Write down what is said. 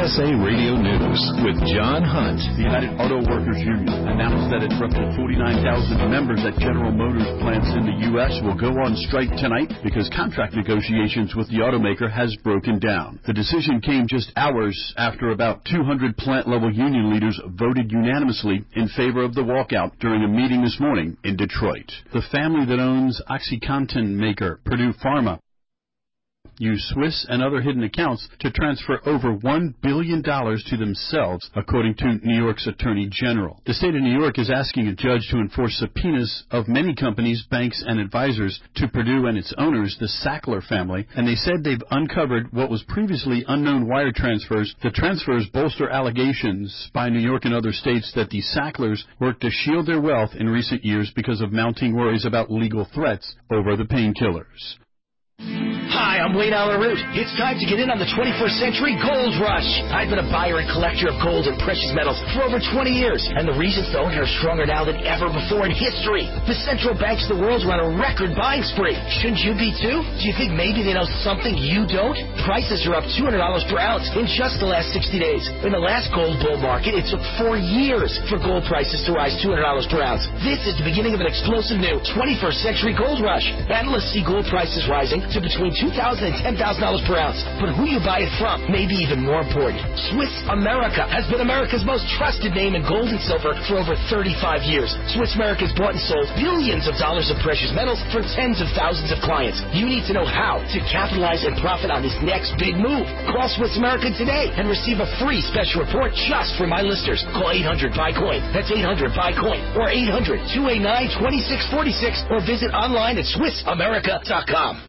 USA Radio News with John Hunt. The United Auto Workers Union announced that its roughly 49,000 members at General Motors plants in the U.S. will go on strike tonight because contract negotiations with the automaker has broken down. The decision came just hours after about 200 plant-level union leaders voted unanimously in favor of the walkout during a meeting this morning in Detroit. The family that owns OxyContin maker Purdue Pharma use Swiss and other hidden accounts to transfer over $1 billion to themselves, according to New York's Attorney General. The state of New York is asking a judge to enforce subpoenas of many companies, banks, and advisors to Purdue and its owners, the Sackler family, and they said they've uncovered what was previously unknown wire transfers. The transfers bolster allegations by New York and other states that the Sacklers worked to shield their wealth in recent years because of mounting worries about legal threats over the painkillers. Hi, I'm Wayne Allen Root. It's time to get in on the 21st century gold rush. I've been a buyer and collector of gold and precious metals for over 20 years, and the reasons to own are stronger now than ever before in history. The central banks of the world are on a record buying spree. Shouldn't you be too? Do you think maybe they know something you don't? Prices are up $200 per ounce in just the last 60 days. In the last gold bull market, it took 4 years for gold prices to rise $200 per ounce. This is the beginning of an explosive new 21st century gold rush. Analysts see gold prices rising to between $2,000 and $10,000 per ounce. But who you buy it from may be even more important. Swiss America has been America's most trusted name in gold and silver for over 35 years. Swiss America has bought and sold billions of dollars of precious metals for tens of thousands of clients. You need to know how to capitalize and profit on this next big move. Call Swiss America today and receive a free special report just for my listeners. Call 800-BUY-COIN. That's 800-BUY-COIN or 800-289-2646 or visit online at SwissAmerica.com.